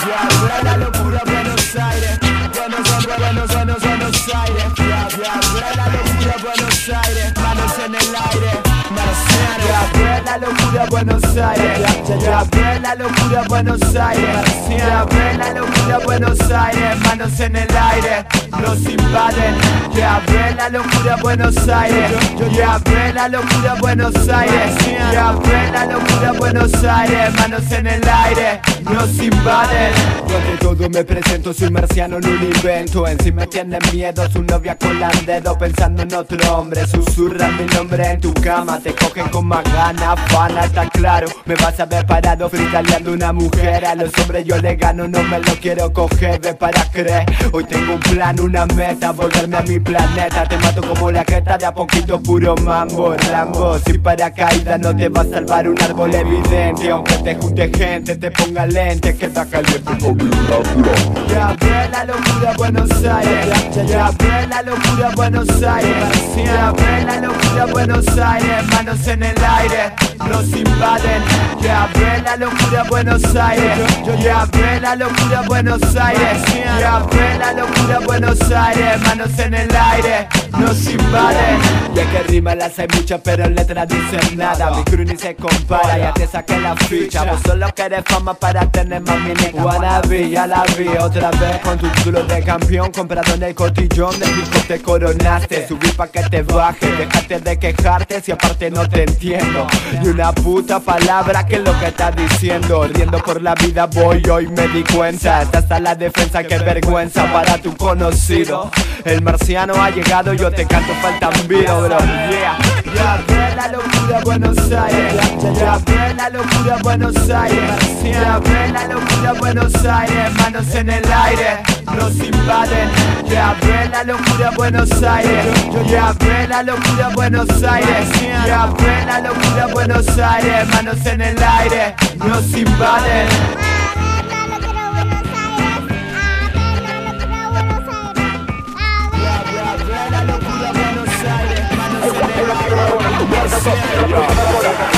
Ya, la locura Buenos Aires, Buenos Aires. Ya, la locura Buenos Aires, manos en el aire, marciano. Ya, la locura Buenos Aires, ya, la locura Buenos Aires, ya, la locura Buenos Aires, manos en el aire, nos invaden. Ya, la locura Buenos Aires, ya, la locura Buenos Aires, ya, la locura Buenos Aires, manos en el aire, nos invaden. Yo ante todo me presento, soy marciano, no un invento. Encima tienen miedo, su novia con el dedo pensando en otro hombre. Susurran mi nombre en tu cama, te cogen con más ganas, fana, está claro. Me vas a ver parado fritaleando una mujer. A los hombres yo le gano, no me lo quiero coger, ve para creer. Hoy tengo un plan, una meta, volverme a mi planeta. Te mato como la jeta, de a poquito puro mambo, Rambo. Sin paracaídas no te va a salvar un árbol evidente. Aunque te junte gente, te ponga lente, que está caliente con mi locura. Ya ve la locura Buenos Aires, ya ve la locura Buenos Aires, ya ve la locura Buenos Aires, manos en el aire, nos invaden. Ya ve la locura Buenos Aires, ya ve la locura Buenos Aires, ya ve la locura Buenos Aires, manos en el aire, nos invaden. Ya que rimas las hay muchas pero en letras dicen nada. Mi crew ni se compara, ya te saqué la ficha. Vos solo querés fama para tener más mineta. Wannabe, ya la vi otra vez con tu título de campeón comprado en el cotillón. De hijo te coronaste, subí pa' que te baje. Dejate de quejarte si aparte no te entiendo ni una puta palabra que es lo que estás diciendo. Riendo por la vida voy, hoy me di cuenta. Estás a la defensa, qué vergüenza para tu conocido. El marciano ha llegado, yo te canto falta un vino, bro. Yeah. Ya ve la locura Buenos Aires, ya ve la locura Buenos Aires, ya ve la locura Buenos Aires, manos en el aire, nos invaden. Ya ve la locura Buenos Aires, ya ve la locura Buenos Aires, ya ve la locura Buenos Aires, manos en el aire, nos invaden. La locura Buenos Aires, manos en el aire.